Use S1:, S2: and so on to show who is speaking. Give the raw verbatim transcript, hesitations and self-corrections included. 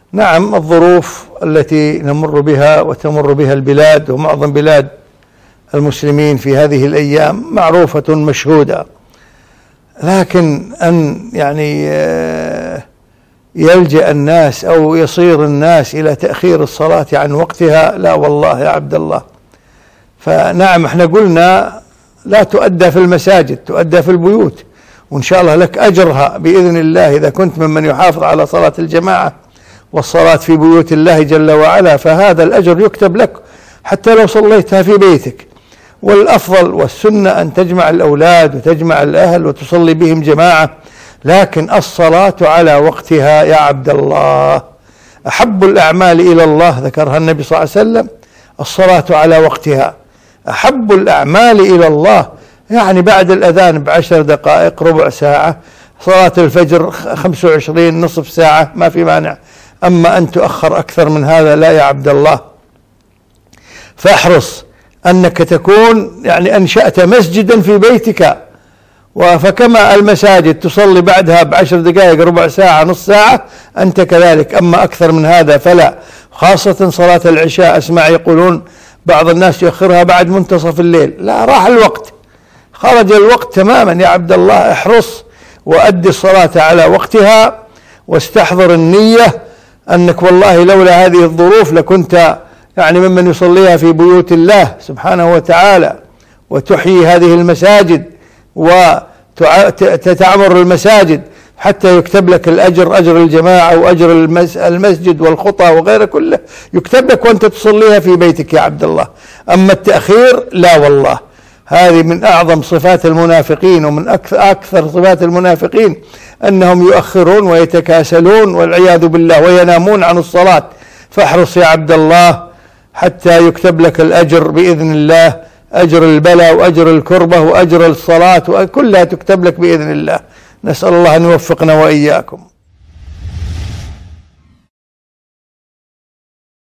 S1: نعم، الظروف التي نمر بها وتمر بها البلاد ومعظم بلاد المسلمين في هذه الأيام معروفة مشهودة، لكن أن يعني يلجأ الناس أو يصير الناس إلى تأخير الصلاة عن وقتها، لا والله يا عبد الله. فنعم احنا قلنا لا تؤدى في المساجد، تؤدى في البيوت، وإن شاء الله لك أجرها بإذن الله إذا كنت ممن يحافظ على صلاة الجماعة والصلاة في بيوت الله جل وعلا، فهذا الأجر يكتب لك حتى لو صليتها في بيتك. والأفضل والسنة أن تجمع الأولاد وتجمع الأهل وتصلي بهم جماعة، لكن الصلاة على وقتها يا عبد الله. أحب الأعمال إلى الله ذكرها النبي صلى الله عليه وسلم الصلاة على وقتها، أحب الأعمال إلى الله، يعني بعد الأذان بعشر دقائق ربع ساعة، صلاة الفجر خمس وعشرين نصف ساعة ما في مانع، أما أن تؤخر أكثر من هذا لا يا عبد الله. فاحرص أنك تكون يعني أنشأت مسجدا في بيتك، فكما المساجد تصلي بعدها بعشر دقائق ربع ساعة نص ساعة أنت كذلك، أما أكثر من هذا فلا. خاصة صلاة العشاء أسمع يقولون بعض الناس يؤخرها بعد منتصف الليل، لا، راح الوقت، خرج الوقت تماما يا عبد الله. احرص وأدي الصلاة على وقتها، واستحضر النية أنك والله لولا هذه الظروف لكنت يعني ممن يصليها في بيوت الله سبحانه وتعالى، وتحيي هذه المساجد وتتعمر المساجد حتى يكتب لك الأجر، أجر الجماعة وأجر المسجد والخطى وغيره كله يكتب لك وأنت تصليها في بيتك يا عبد الله. أما التأخير لا والله، هذه من أعظم صفات المنافقين، ومن أكثر صفات المنافقين أنهم يؤخرون ويتكاسلون والعياذ بالله وينامون عن الصلاة. فاحرص يا عبد الله حتى يكتب لك الأجر بإذن الله، أجر البلاء وأجر الكربة وأجر الصلاة وكلها تكتب لك بإذن الله. نسأل الله أن يوفقنا وإياكم.